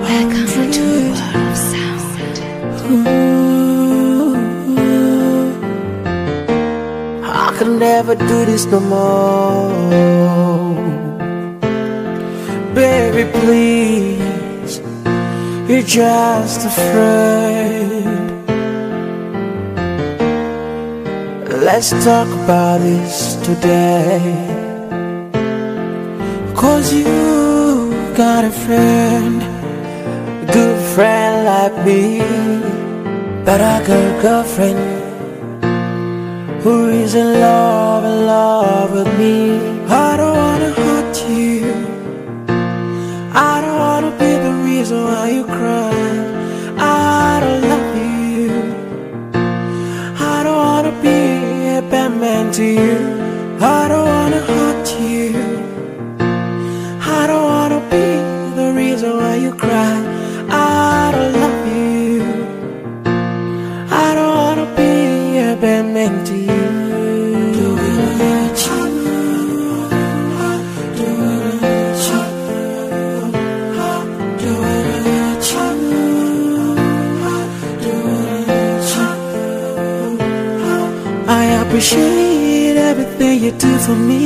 Welcome to the world of sound. I can never do this no more. Baby, please, you're just a friend. Let's talk about this today. 'Cause you got a friend, a good friend like me. But I got a girlfriend who is in love with me. I don't wanna hurt you, I don't wanna be the reason why you cry. I don't love you, I don't wanna be a bad man to you. I don't wanna hurt you, I don't wanna be the reason why you cry. I don't love you, I don't wanna be a bad man to you. I appreciate everything you do for me,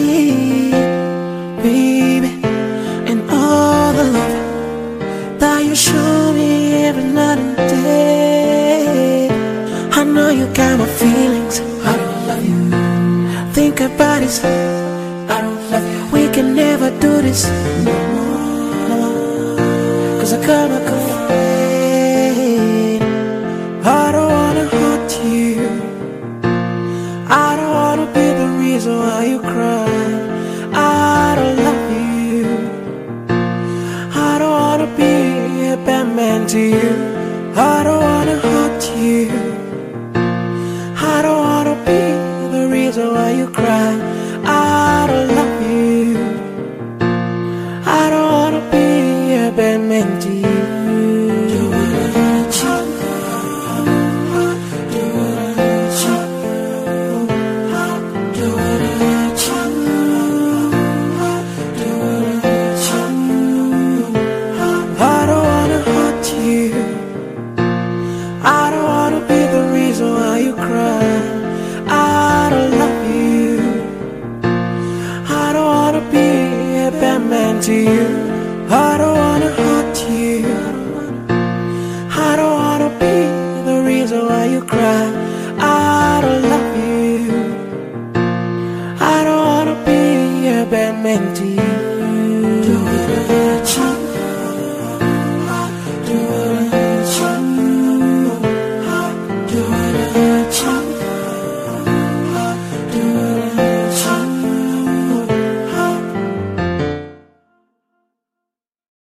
baby, and all the love that you show me every night and day. I know you got my feelings, I don't love you. Think about it, I don't love you. We can never do this no more, 'cause I got my girlfriend. I don't wanna hurt you, I don't wanna be the reason why you cry. I don't love you, I don't wanna be a bad man to you.